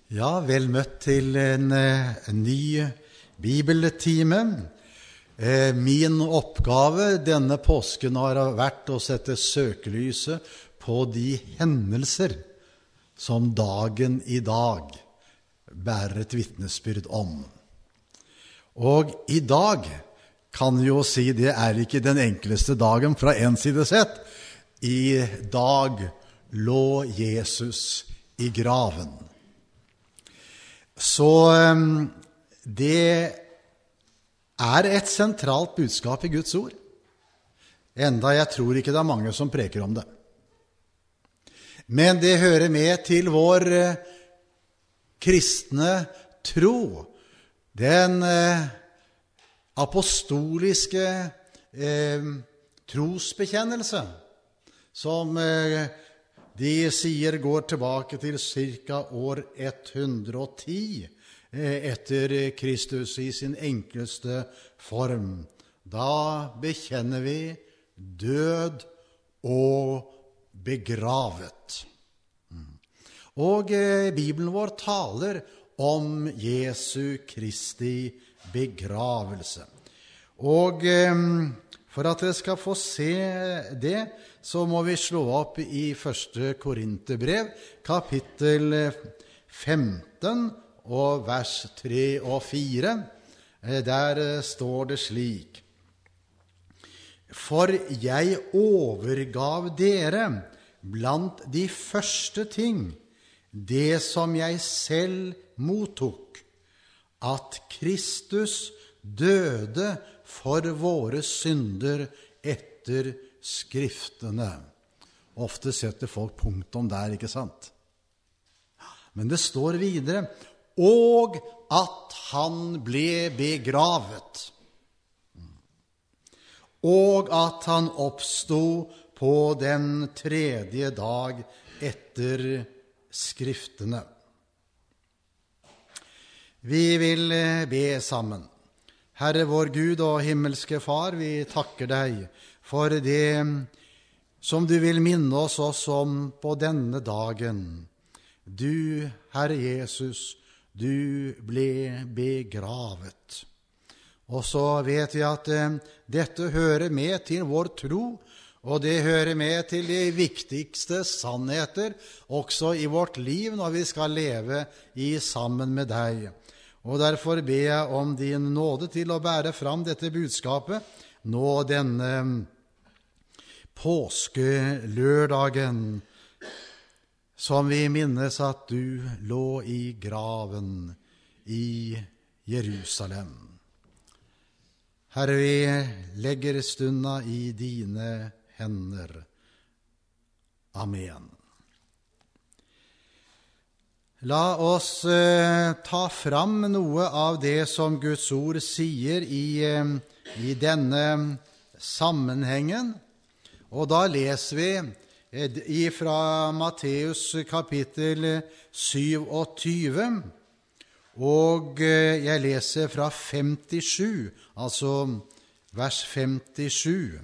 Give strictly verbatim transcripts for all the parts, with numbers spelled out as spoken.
Ja, vel møtt til en, en ny bibeltime. Eh, min oppgave denne påsken har vært å sette søkelyset på de hendelser som dagen i dag bærer et vitnesbyrd om. Og i dag kan vi jo si det er ikke den enkleste dagen fra en side sett. I dag lå Jesus i graven. Så det er et sentralt budskap i Guds ord. Enda jeg tror ikke det er mange som preker om det. Men det hører med til vår kristne tro. Den apostoliske eh, trosbekjennelse som eh, de sier går tilbake til cirka år ett hundre og ti etter Kristus i sin enkleste form. Da bekjenner vi død og begravet. Og eh, Bibelen vår taler om Jesu Kristi begravelse. Og eh, for at dere skal få se det, så må vi slå opp i første Korinterbrev, kapittel femten, og vers tre og fire. Der står det slik: For jeg overgav dere blant de første ting det som jeg selv mottok, at Kristus døde for våre synder etter Skriftene. Ofte setter folk punktum der, ikke sant? Men det står videre, og at han ble begravet, og at han oppstod på den tredje dag etter Skriftene. Vi vil be sammen. Herre vår Gud og himmelske Far, vi takker deg for det som du vil minne oss også om på denne dagen. Du, Herre Jesus, du ble begravet. Og så vet vi at eh, dette hører med til vår tro, og det hører med til de viktigste sannheter også i vårt liv når vi skal leve i sammen med deg. Og derfor ber jeg om din nåde til å bære fram dette budskapet nå denne påskelørdagen, som vi minnes at du lå i graven i Jerusalem. Herre, vi legger stunda i dine hender. Amen. La oss eh, ta fram noe av det som Guds ord sier i, eh, i denne sammenhengen. Og da leser vi eh, fra Matteus kapittel syvogtyve, og eh, jeg leser fra femtisju, altså vers femtisju.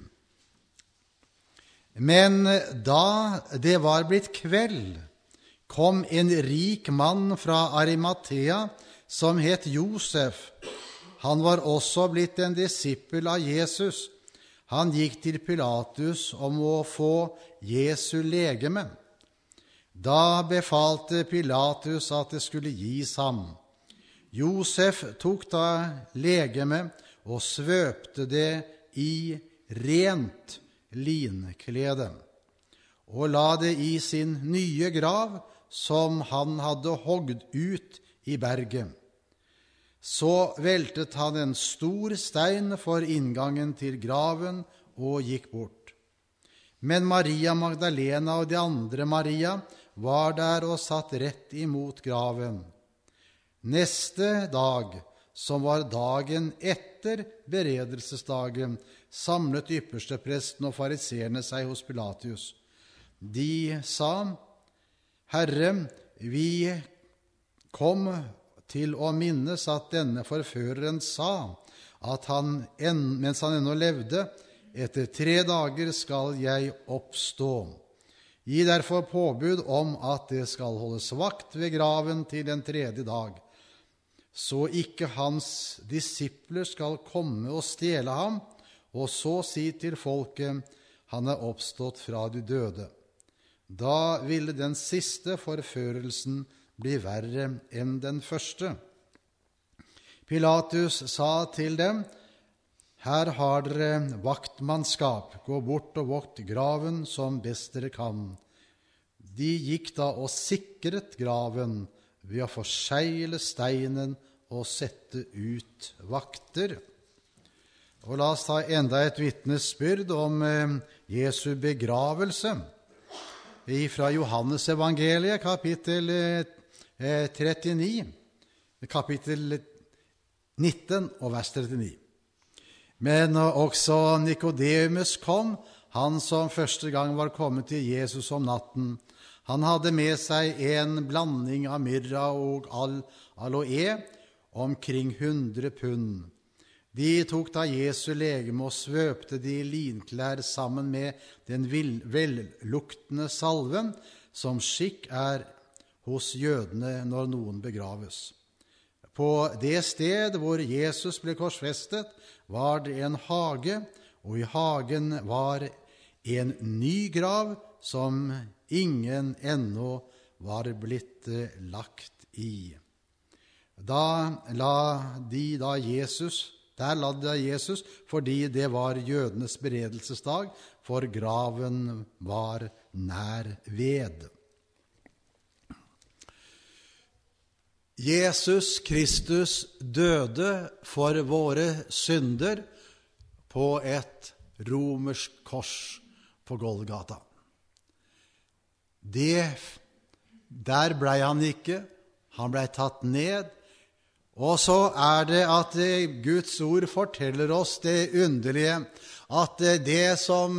Men da det var blitt kveld, kom en rik mann fra Arimathea som het Josef. Han var også blitt en disippel av Jesus. Han gikk til Pilatus om å få Jesu legeme. Da befalte Pilatus at det skulle gis ham. Josef tok da legeme og svøpte det i rent linklede, og la det i sin nye grav, som han hadde hogd ut i berget. Så veltet han en stor stein for inngangen til graven og gikk bort. Men Maria Magdalena og de andre Maria var der og satt rett imot graven. Neste dag, som var dagen etter beredelsesdagen, samlet ypperstepresten og fariseerne seg hos Pilatus. De sa: Herre, vi kom til å minnes at denne forføreren sa at han, mens han ennå levde, etter tre dager skal jeg oppstå. Gi derfor påbud om at det skal holdes vakt ved graven til den tredje dag, så ikke hans disipler skal komme og stjele ham, og så si til folket, han er oppstått fra de døde. Da ville den siste forførelsen bli verre enn den første. Pilatus sa til dem, her har dere vaktmannskap, gå bort og vokt graven som best dere kan. De gikk da og sikret graven ved å forsegle steinen og sette ut vakter. Og la oss ta enda et vitnesbyrd om eh, Jesu begravelse fra Johannes evangeliet, kapittel eh, trettini, kapittel nitten og vers trettini. Men også Nikodemus kom, han som første gang var kommet til Jesus om natten. Han hadde med seg en blanding av myrra og aloe, omkring hundre pund. De tok da Jesu legeme og svøpte de linklær sammen med den velluktende salven, som skikk er hos jødene når noen begraves. På det sted hvor Jesus ble korsfestet, var det en hage, og i hagen var en ny grav som ingen ennå var blitt lagt i. Da la de da Jesus, der la de Jesus, fordi det var jødenes beredelsesdag, for graven var nær ved. Jesus Kristus døde for våre synder på et romersk kors på Golgata. Det, der ble han ikke, han ble tatt ned, og så er det at Guds ord forteller oss det underlige, at det som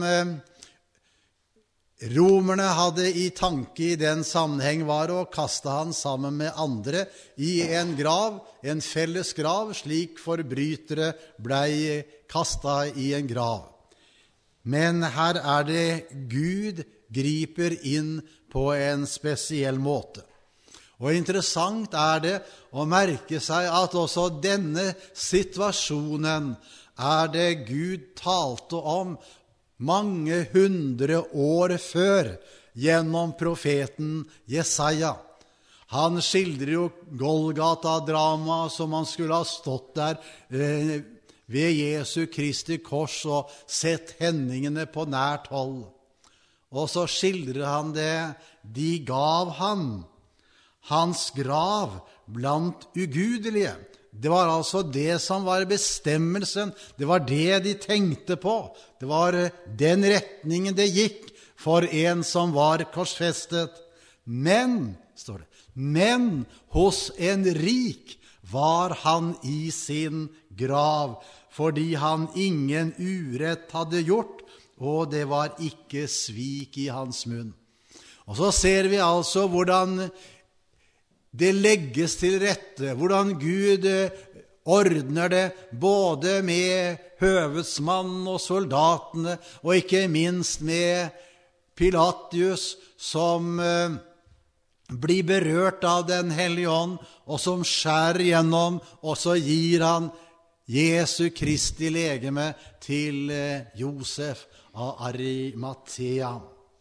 romerne hadde i tanke i den sammenheng var å kaste han sammen med andre i en grav, en felles grav, slik forbrytere ble kastet i en grav. Men her er det Gud griper inn på en spesiell måte. Og interessant er det å merke seg at også denne situasjonen er det Gud talte om mange hundre år før gjennom profeten Jesaja. Han skildrer jo Golgata-drama som han skulle ha stått der eh, ved Jesu Kristi kors og sett hendingene på nært hold. Og så skildrer han det, de gav han hans grav blant ugudelige. Det var altså det som var bestemmelsen, det var det de tenkte på. Det var den retningen det gikk for en som var korsfestet. Men, står det, men hos en rik var han i sin grav, fordi han ingen urett hadde gjort, og det var ikke svik i hans munn. Og så ser vi altså hvordan det legges til rette, hvordan Gud ordner det, både med høvedsmannen og soldatene, og ikke minst med Pilatus, som eh, blir berørt av den hellige ånd, og som skjærer gjennom, og så gir han Jesu Kristi legeme til eh, Josef av Arimathea.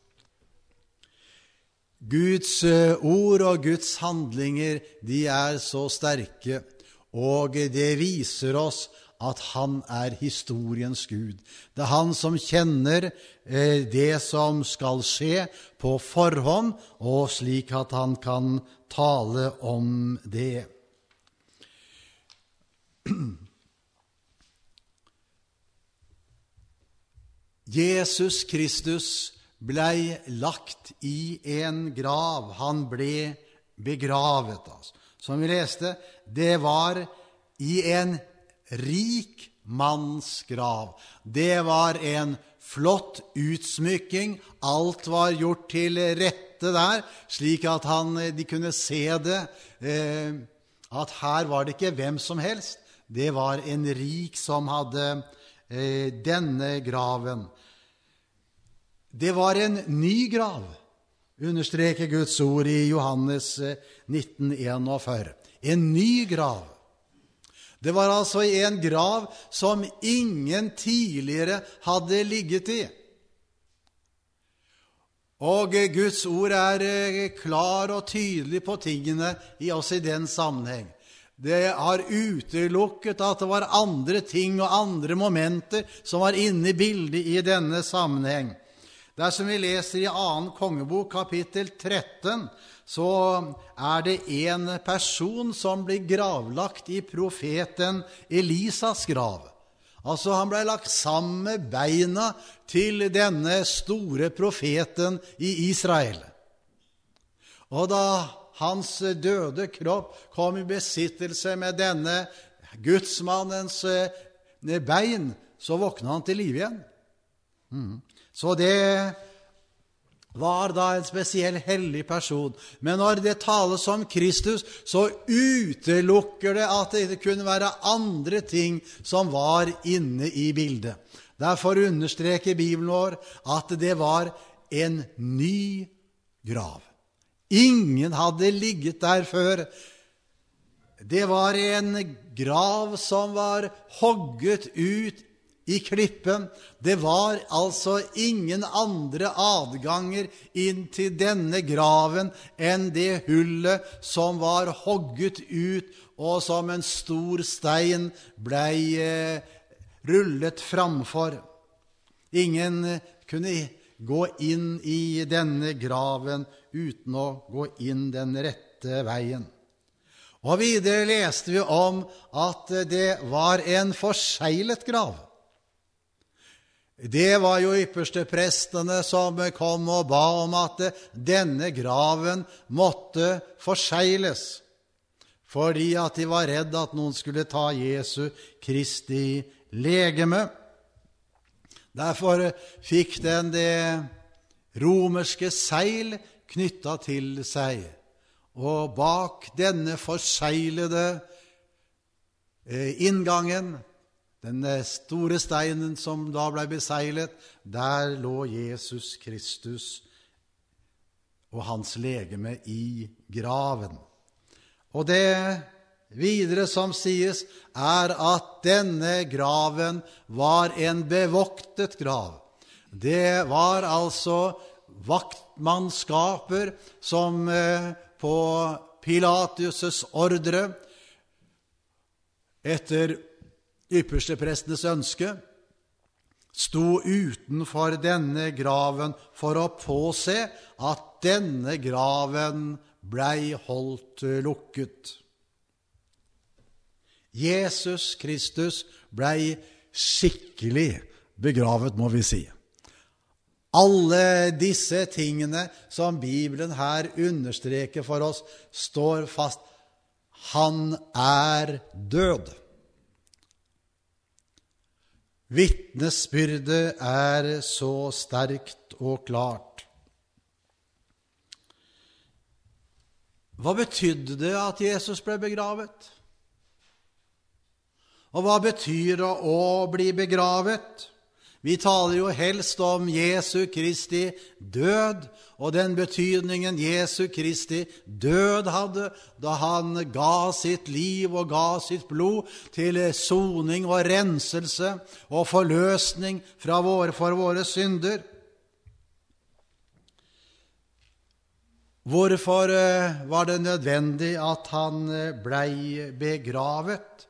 Guds ord og Guds handlinger, de er så sterke, og det viser oss at han er historiens Gud. Det er han som kjenner eh, det som skal skje på forhånd, og slik at han kan tale om det. Jesus Kristus ble lagt i en grav. Han ble begravet. Altså. Som vi leste, det var i en rik manns grav. Det var en flott utsmykking. Alt var gjort til rette der, slik at han, de kunne se det, eh, at her var det ikke hvem som helst. Det var en rik som hadde eh, denne graven. Det var en ny grav. understreker Guds ord i Johannes nitten enogfyrre. En ny grav. Det var altså en grav som ingen tidligere hadde ligget i. Og Guds ord er klar og tydelig på tingene i oss i den sammenheng. Det har utelukket at det var andre ting og andre momenter som var inne i bildet i denne sammenheng. Dersom vi leser i annen kongebok, kapittel tretten, så er det en person som blir gravlagt i profeten Elisas grav. Altså han ble lagt sammen med beina til denne store profeten i Israel. Og da hans døde kropp kom i besittelse med denne gudsmannens bein, så våkna han til liv igjen. Mm. Så det var da en spesiell hellig person. Men når det tales om Kristus, så utelukker det at det kunne være andre ting som var inne i bildet. Derfor understreker Bibelen vår at det var en ny grav. Ingen hadde ligget der før. Det var en grav som var hogget ut i klippen. Det var altså ingen andre adganger inn til denne graven enn det hullet som var hogget ut, og som en stor stein blei eh, rullet framfor. Ingen kunne gå inn i denne graven uten å gå inn den rette veien. Og videre leste vi om at det var en forseglet grav. Det var jo ypperste prestene som kom og ba om at denne graven måtte forsegles, fordi at de var redd at noen skulle ta Jesu Kristi legeme. Derfor fikk den det romerske seil knyttet til seg, og bak denne forseglede inngangen, den store steinen som da ble beseglet, der lå Jesus Kristus og hans legeme i graven. Og det videre som sies er at denne graven var en bevoktet grav. Det var altså vaktmannskaper som på Pilatus' ordre etter ypperste prestenes ønske sto utenfor denne graven for å påse at denne graven blei holdt lukket. Jesus Kristus blei skikkelig begravet, må vi si. Alle disse tingene som Bibelen her understreker for oss, står fast. Han er død. Vitnesbyrdet er så sterkt og klart. Hva betydde det at Jesus ble begravet? Og hva betyr det å bli begravet? Vi taler jo helst om Jesu Kristi død, og den betydningen Jesu Kristi død hadde da han ga sitt liv og ga sitt blod til soning og renselse og forløsning fra våre, for våre synder. Hvorfor var det nødvendig at han blei begravet?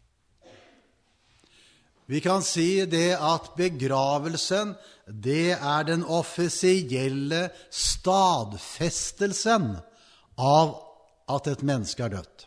Vi kan si det at begravelsen, det er den offisielle stadfestelsen av at et menneske er dødt.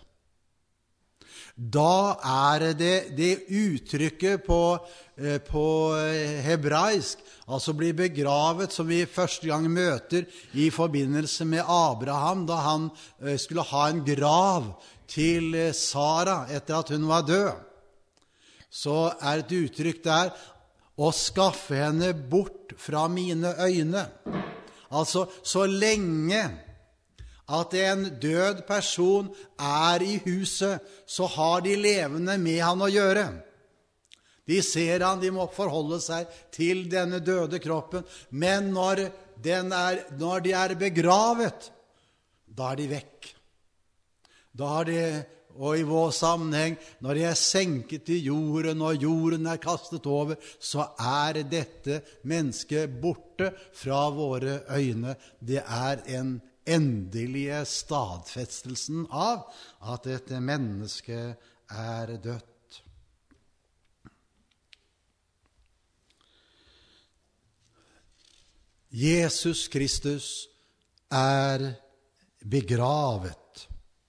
Da er det det uttrykket på, på hebraisk, altså bli begravet, som vi første gang møter i forbindelse med Abraham, da han skulle ha en grav til Sara etter at hun var død. Så er et uttrykk der å skaffe henne bort fra mine øyne. Altså, så lenge at en død person er i huset, så har de levende med han å gjøre. De ser han, de må forholde seg til denne døde kroppen. Men når, den er, når de er begravet, da er de vekk. Da er de, og i vår sammenheng, når de er senket i jorden, og jorden er kastet over, så er dette mennesket borte fra våre øyne. Det er en endelige stadfestelsen av at dette mennesket er dødt. Jesus Kristus er begravet.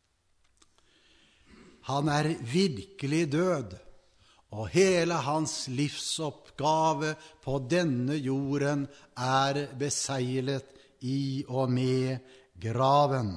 Han er virkelig død, og hele hans livsoppgave på denne jorden er beseglet i og med graven.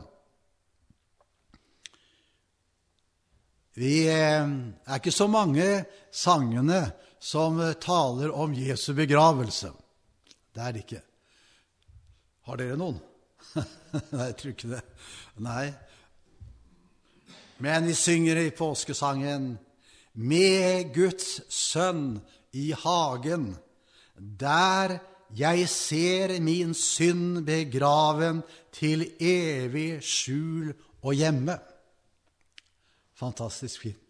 Vi er ikke så mange sangene som taler om Jesu begravelse. Det er det ikke. Har dere noen? Nei, jeg tror ikke det. Nei. Men vi synger i påskesangen: med Guds sønn i hagen, der jeg ser min synd begraven til evig skjul og hjemme. Fantastisk fint.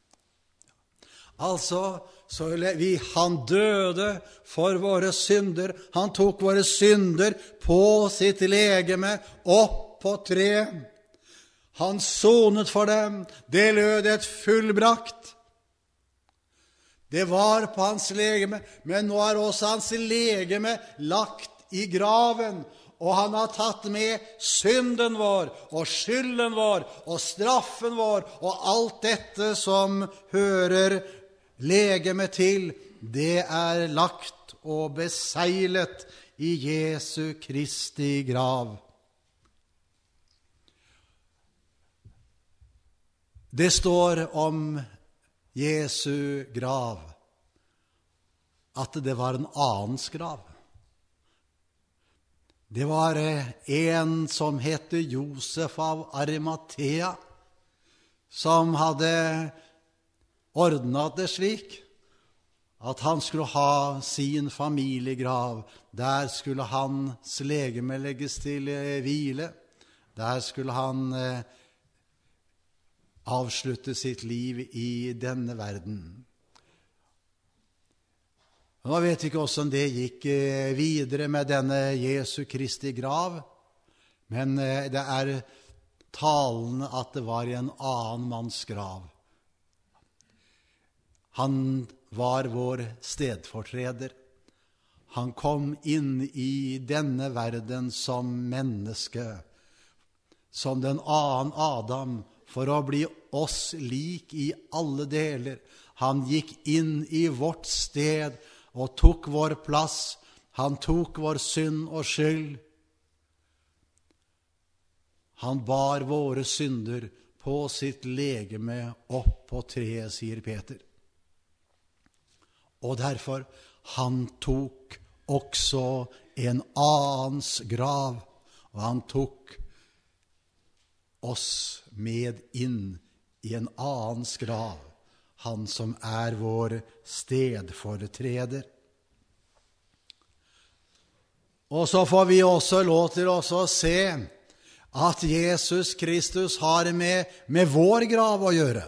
Altså, så vi, han døde for våre synder. Han tok våre synder på sitt legeme opp på tre. Han sonet for dem. Det lød et fullbrakt. Det var på hans legeme, men nå er også hans legeme lagt i graven. Og han har tatt med synden vår, og skylden vår, og straffen vår, og alt dette som hører legeme til, det er lagt og beseglet i Jesu Kristi grav. Det står om Jesu grav at det var en annens grav. Det var en som hette Josef av Arimathea, som hadde ordnet det slik at han skulle ha sin familiegrav. Der skulle hans legeme legges til hvile. Der skulle han avslutte sitt liv i denne verden. Nå vet vi ikke hvordan det gikk videre med denne Jesu Kristi grav, men det er talende at det var i en annen manns grav. Han var vår stedfortreder. Han kom inn i denne verden som menneske, som den annen Adam, for å bli oss lik i alle deler. Han gikk inn i vårt sted og tok vår plass. Han tok vår synd og skyld. Han bar våre synder på sitt legeme opp på treet, sier Peter. Og derfor, han tok også en annens grav, og han tok oss med inn i en annens grav, han som er vår stedfortreder. Og så får vi også lov til å se at Jesus Kristus har med, med vår grav å gjøre.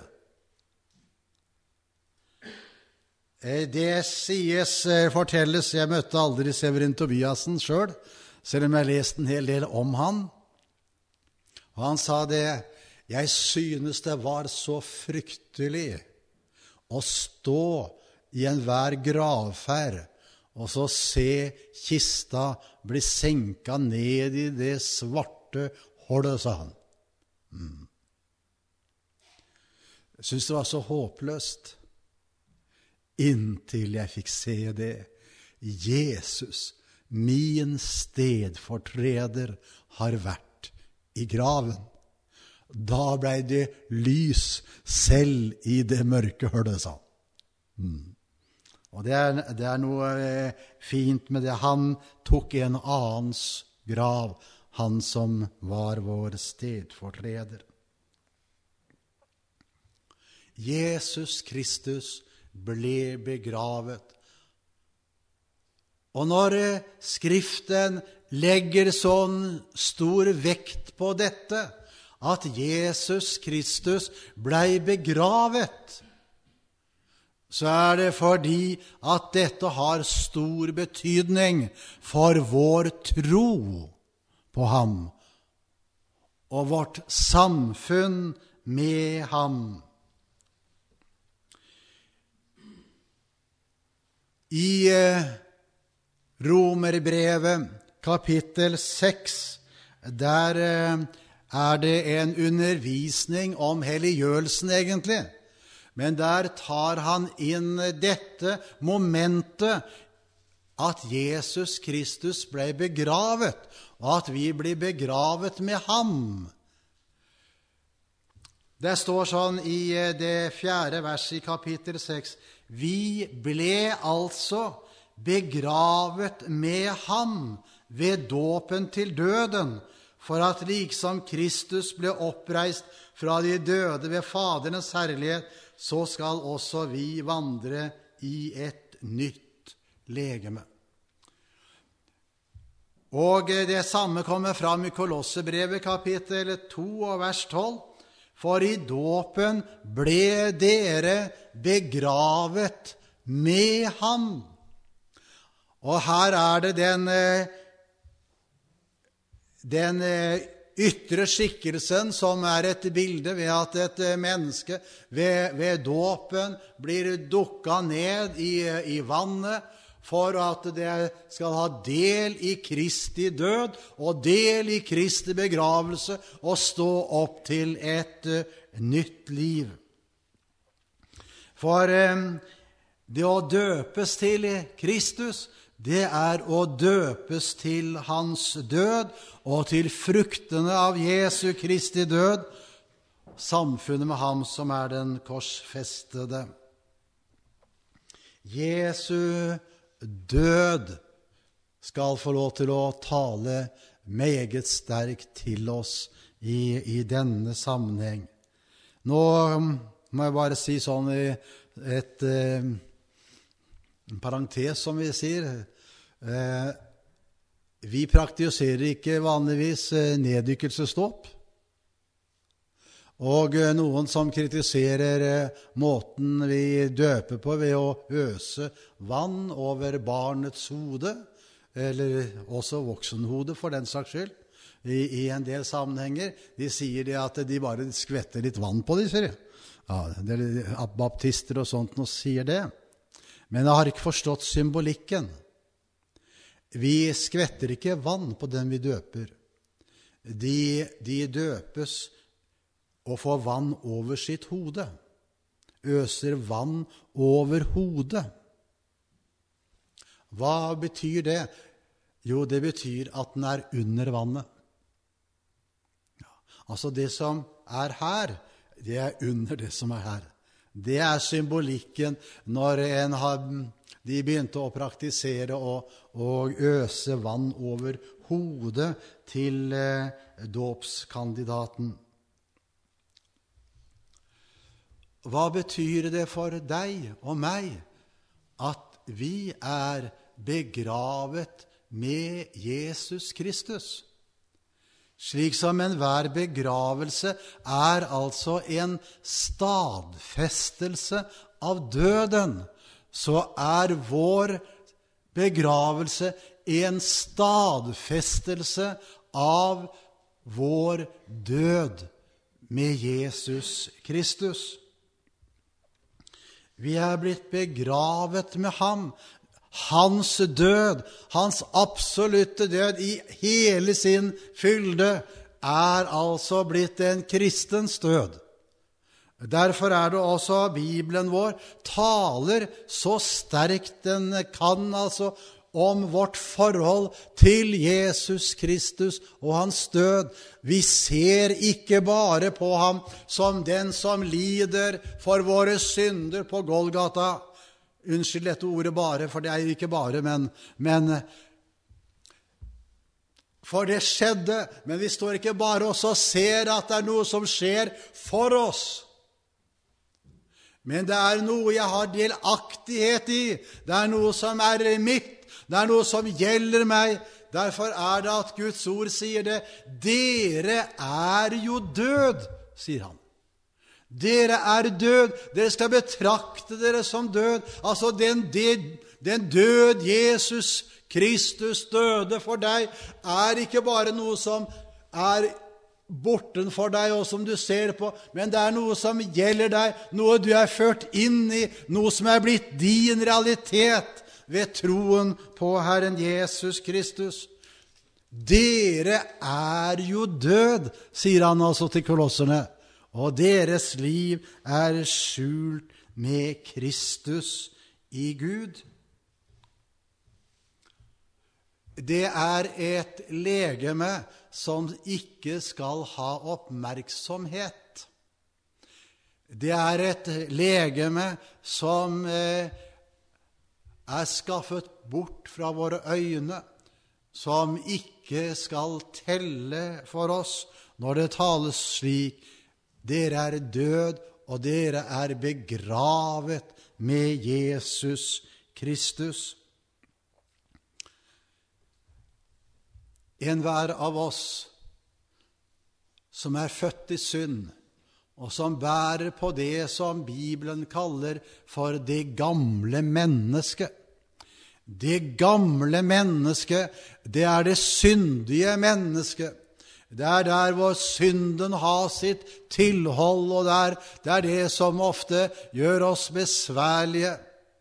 Det sies, fortelles, jeg møtte aldri Severin Tobiasen selv, selv om jeg leste en hel del om han. Og han sa det: jeg synes det var så fryktelig å stå i enhver gravferd og så se kista bli senket ned i det svarte hullet, sa han. Mm. Jeg synes det var så håpløst, inntil jeg fikk se det. Jesus, min stedfortreder, har vært i graven. Da ble det lys selv i det mørke hullet, sa han. Mm. Og det er, det er noe fint med det. Han tok en annens grav, han som var vår stedfortreder. Jesus Kristus ble begravet. Og når Skriften legger sånn stor vekt på dette, at Jesus Kristus ble begravet, så er det fordi at dette har stor betydning for vår tro på ham og vårt samfunn med ham. I Romerbrevet kapittel seks, der er det en undervisning om helliggjørelsen egentlig. Men der tar han inn dette momentet at Jesus Kristus ble begravet, og at vi blir begravet med ham. Det står sånn i det fjerde verset i kapittel seks: Vi ble altså begravet med ham ved dåpen til døden, for at liksom Kristus ble oppreist fra de døde ved Faderens herlighet, så skal også vi vandre i et nytt legeme. Og det samme kommer fram i Kolossebrevet kapittel to og vers tolv. For i dåpen ble dere begravet med ham. Og her er det den, den ytre skikkelsen som er et bilde ved at et menneske ved, ved dåpen blir dukket ned i, i vannet for at det skal ha del i Kristi død og del i Kristi begravelse og stå opp til et uh, nytt liv. For um, det å døpes til Kristus, det er å døpes til hans død og til fruktene av Jesu Kristi død, samfunnet med ham som er den korsfestede. Jesu død skal få lov til å tale meget sterkt til oss i, i denne sammenheng. Nå må jeg bare si sånn i et eh, en parentes, som vi sier. Eh, vi praktiserer ikke vanligvis eh, neddykkelsesdåp. Og noen som kritiserer måten vi døper på ved å øse vann over barnets hode, eller også voksenhode for den saks skyld, i, i en del sammenhenger. De sier det at de bare skvetter litt vann på de, sier de. Ja, det er baptister og sånt nå sier det. Men jeg har ikke forstått symbolikken. Vi skvetter ikke vann på den vi døper. De, de døpes og får vann over sitt hode. Øser vann over hodet. Hva betyr det? Jo, det betyr at den er under vannet. Ja, altså det som er her, det er under det som er her. Det er symbolikken når en har, de begynte å praktisere og, og øse vann over hodet til eh, dåpskandidaten. Hva betyr det for deg og meg at vi er begravet med Jesus Kristus? Slik som enhver begravelse er altså en stadfestelse av døden, så er vår begravelse en stadfestelse av vår død med Jesus Kristus. Vi er blitt begravet med ham. Hans død, hans absolutte død i hele sin fylde, er altså blitt en kristens død. Derfor er det også Bibelen vår taler så sterkt den kan altså om vårt forhold til Jesus Kristus og hans død. Vi ser ikke bare på ham som den som lider for våre synder på Golgata. Unnskyld dette ordet bare, for det er ikke bare, men, men for det skjedde. Men vi står ikke bare og ser at det er noe som skjer for oss. Men det er noe jeg har delaktighet i. Det er noe som er mitt. Det er noe som gjelder meg. Derfor er det at Guds ord sier det. Dere er jo død, sier han. Dere er død. Dere skal betrakte dere som død. Altså den, den, den død Jesus Kristus døde for deg, er ikke bare noe som er bortenfor deg og som du ser på, men det er noe som gjelder deg, noe du er ført inn i, noe som er blitt din realitet ved troen på Herren Jesus Kristus. Dere er jo død, sier han altså til kolosserne, og deres liv er skjult med Kristus i Gud. Det er et legeme som ikke skal ha oppmerksomhet. Det er et legeme som eh, er skaffet bort fra våre øyne, som ikke skal telle for oss når det tales slik. Dere er død, og dere er begravet med Jesus Kristus. En hver av oss som er født i synd, og som bærer på det som Bibelen kaller for det gamle mennesket. Det gamle mennesket, det er det syndige mennesket. Det er der hvor synden har sitt tilhold, og der, det er det som ofte gjør oss besværlige.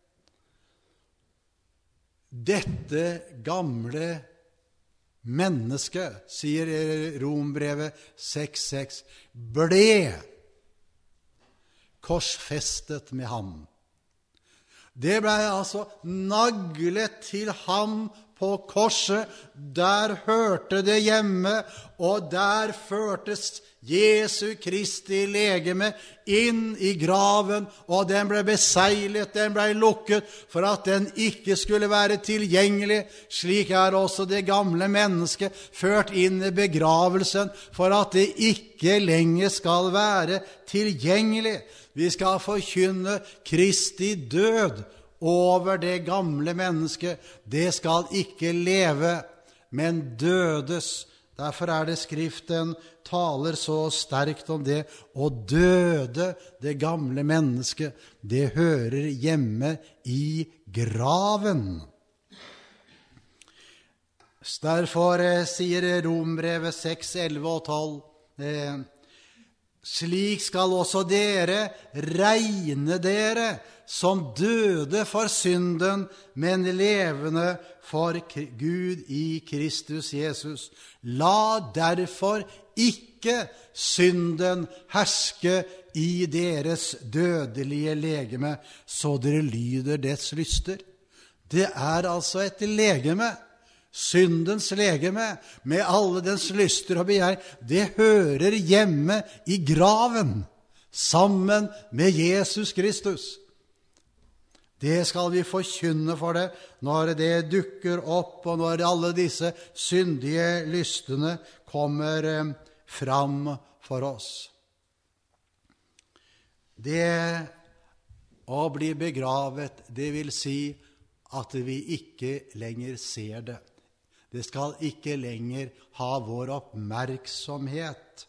Dette gamle mennesket, mennesket, sier Rombrevet seks seks, ble korsfestet med ham. Det ble altså naglet til ham på korset. Der hørte det hjemme, og der førtes Jesu Kristi legeme inn i graven, og den ble beseglet, den ble lukket, for at den ikke skulle være tilgjengelig. Slik er også det gamle mennesket ført inn i begravelsen, for at det ikke lenger skal være tilgjengelig. Vi skal forkynne Kristi død over det gamle mennesket. Det skal ikke leve, men dødes. Derfor er det Skriften taler så sterkt om det. Og døde, det gamle mennesket, det hører hjemme i graven. Derfor sier Rombrevet seks elleve og tolv, eh, slik skal også dere regne dere som døde for synden, men levende for Gud i Kristus Jesus. La derfor ikke synden herske i deres dødelige legeme, så dere lyder dets lyster. Det er altså et legeme, syndens legeme, med alle dens lyster og begjær. Det hører hjemme i graven, sammen med Jesus Kristus. Det skal vi forkynne for det når det dukker opp, og når alle disse syndige lystene kommer fram for oss. Det å bli begravet, det vil si at vi ikke lenger ser det. Det skal ikke lenger ha vår oppmerksomhet.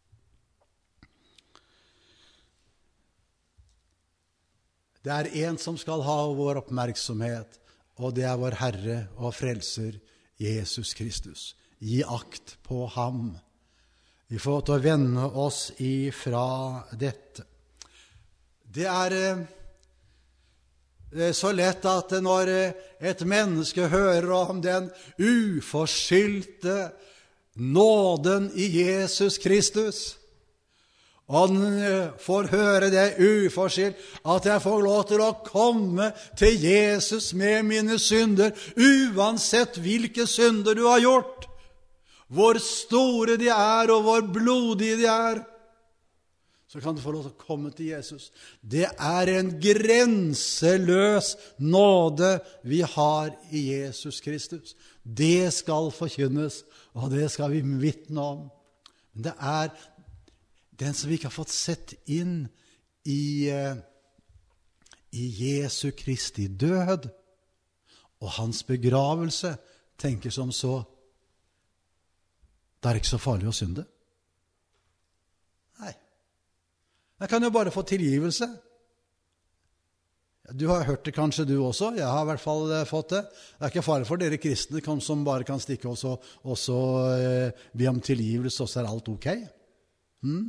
Det er en som skal ha vår oppmerksomhet, og det er vår Herre og Frelser, Jesus Kristus. Gi akt på ham. Vi får til å vende oss ifra dette. Det er, det er så lett at når et menneske hører om den uforskyldte nåden i Jesus Kristus, og han får høre det uforskyldt, at jeg får lov til å komme til Jesus med mine synder, uansett hvilke synder du har gjort, hvor store de er og hvor blodige de er, så kan du få lov til å komme til Jesus. Det er en grenseløs nåde vi har i Jesus Kristus. Det skal forkynnes, og det skal vi vitne om. Men det er den som vi ikke har fått sett inn i uh, i Jesu Kristi død og hans begravelse, tenker som så, det er ikke så farlig å synde. Nei. Jeg kan jo bare få tilgivelse. Du har hørt det kanskje du også, jeg har i hvert fall fått det. Det er ikke farlig for dere kristne som bare kan stikke og så, og så eh, be om tilgivelse, og så er alt ok. Hmm?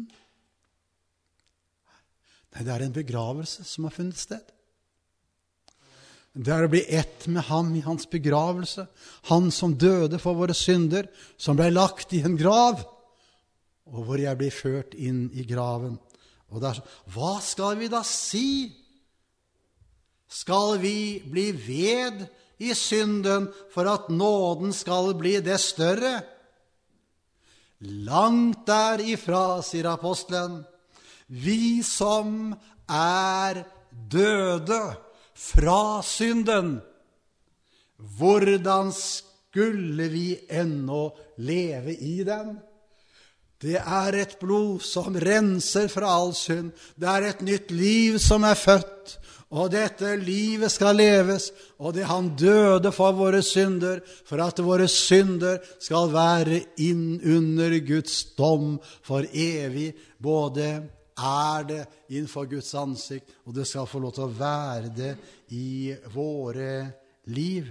Nei, det er en begravelse som har funnet sted. Det er å bli ett med ham i hans begravelse. Han som døde for våre synder, som ble lagt i en grav, og hvor jeg blir ført inn i graven. Og det er så, hva skal vi da si? Skal vi bli ved i synden for at nåden skal bli det større? Langt derifra, sier apostelen. Vi som er døde fra synden, hvordan skulle vi ennå leve i den? Det er et blod som renser fra all synd. Det er et nytt liv som er født. Og dette livet skal leves, og det han døde for våre synder, for at våre synder skal være inn under Guds dom for evig. Både er det innenfor Guds ansikt, og det skal få lov til å være det i våre liv.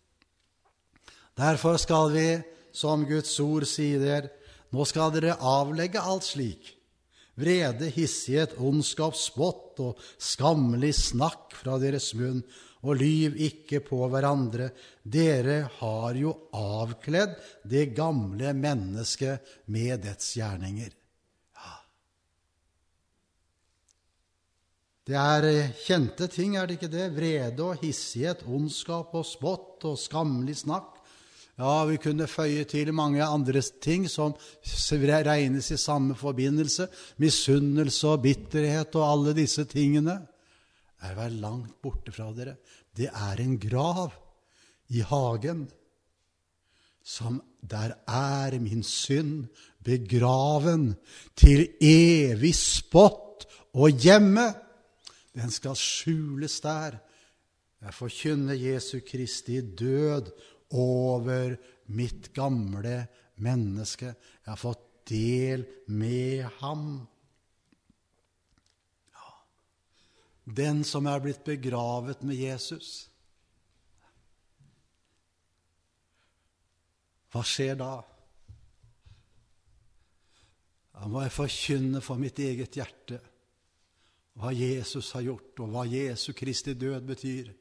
Derfor skal vi, som Guds ord sier, nå skal dere avlegge alt slik. Vrede, hissighet, ondskap, spott og skammelig snakk fra deres munn, og lyv ikke på hverandre. Dere har jo avkledd det gamle mennesket med dets gjerninger. Ja. Det er kjente ting, er det ikke det? Vrede og hissighet, ondskap og spott og skammelig snakk. Ja, vi kunne føye til mange andre ting som regnes i samme forbindelse. Misunnelse og bitterhet og alle disse tingene. Er vel langt borte fra dere. Det er en grav i hagen. Som der er min synd begraven til evig spott og hjemme. Den skal skjules der. Jeg forkynner Jesu Kristi død over mitt gamle menneske. Jeg har fått del med ham. Ja. Den som er blitt begravet med Jesus. Hva skjer da? Da må jeg forkynne for mitt eget hjerte hva Jesus har gjort, og hva Jesu Kristi død betyr.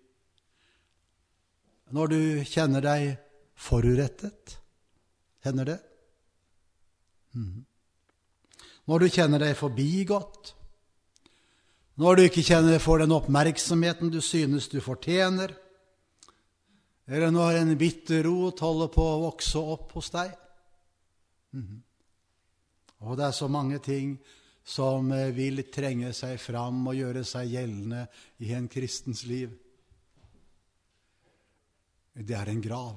Når du kjenner deg forurettet, kjenner det? Mm. Når du kjenner deg forbigått, når du ikke kjenner deg for den oppmerksomheten du synes du fortjener, eller når en bitter rot holder på å vokse opp hos deg. Mm. Og det er så mange ting som vil trenge seg fram og gjøre seg gjeldende i en kristens liv. Det er en grav.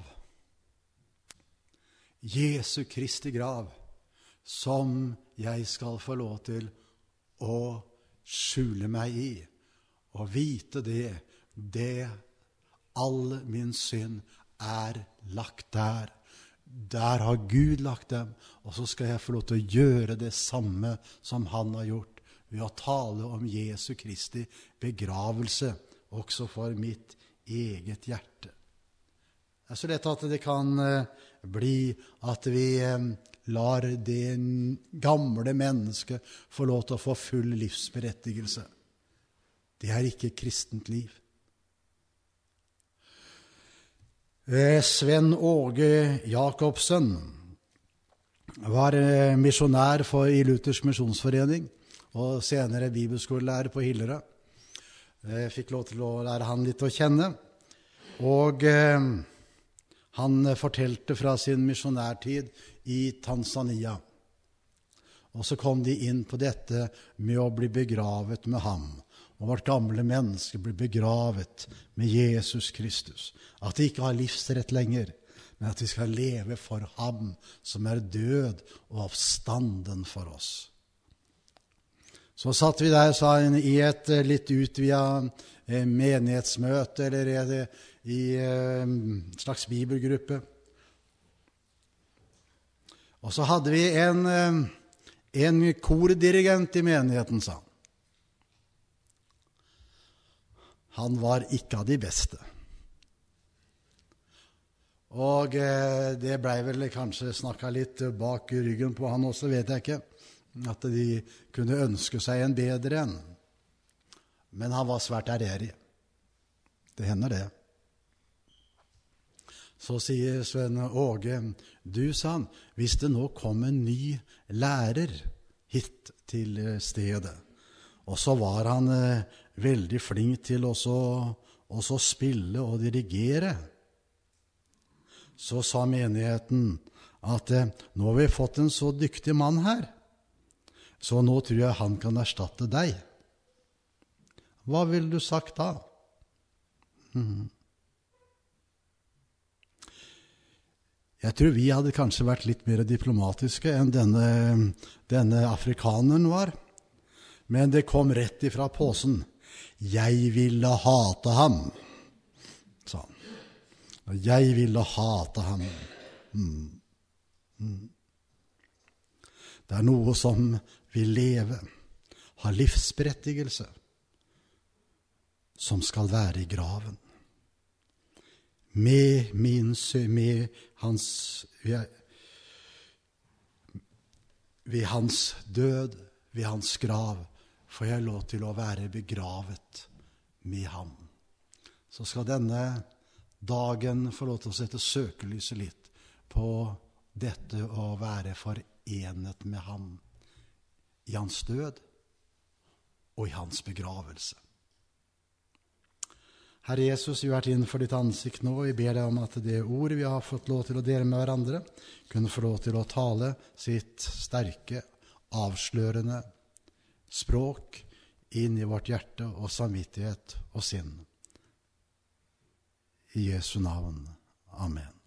Jesu Kristi grav, som jeg skal få lov til å skjule meg i, og vite det, det all min synd er lagt der. Der har Gud lagt dem, og så skal jeg få lov til å gjøre det samme som han har gjort, ved å tale om Jesu Kristi begravelse, også for mitt eget hjerte. Det er så lett at det kan bli at vi lar det gamle mennesket få lov til å få full livsberettigelse. Det er ikke kristent liv. Sven Åge Jakobsen var misjonær for i Luthers Misjonsforening, og senere bibelskolelærer på Hillerød. Jeg fikk lov til å lære han litt å kjenne, og eh, han fortalte fra sin misjonærtid i Tanzania. Og så kom de inn på dette med å bli begravet med ham. Og vårt gamle menneske blir begravet med Jesus Kristus. At de ikke har livsrett lenger, men at de skal leve for ham som er død og oppstanden for oss. Så satt vi der, sa han, i et litt utvidet eh, menighetsmøte, eller i, i eh, slags bibelgruppe. Og så hadde vi en, eh, en kordirigent i menigheten, sa han. Han var ikke av de beste. Og eh, det ble vel kanskje snakket litt bak ryggen på han også, vet jeg ikke. At de kunne ønske seg en bedre en. Men han var svært ærerig. Det hender det. Så sier Sven Åge, du, sa han, hvis det nå kom en ny lærer hit til stedet, og så var han eh, veldig flink til å også spille og dirigere, så sa menigheten at eh, nå har vi fått en så dyktig mann her, så nå tror jeg han kan erstatte deg. Hva ville du sagt da? Mm. Jeg tror vi hadde kanskje vært litt mer diplomatiske enn denne, denne afrikaneren var. Men det kom rett ifra påsen. Jeg ville hate ham, sa han. Jeg ville hate ham. Mm. Mm. Det er noe som vil leve, ha livsberettigelse, som skal være i graven. Med min sø, med hans, ved, ved hans død, ved hans grav, får jeg lov til å være begravet med ham. Så skal denne dagen få lov til å sette søkelyset litt på dette å være forenet med ham i hans død og i hans begravelse. Herre Jesus, vi har vært innenfor ditt ansikt nå, og vi ber deg om at det ordet vi har fått lov til å dele med hverandre, kunne få lov til å tale sitt sterke, avslørende språk inn i vårt hjerte og samvittighet og sinn. I Jesu navn. Amen.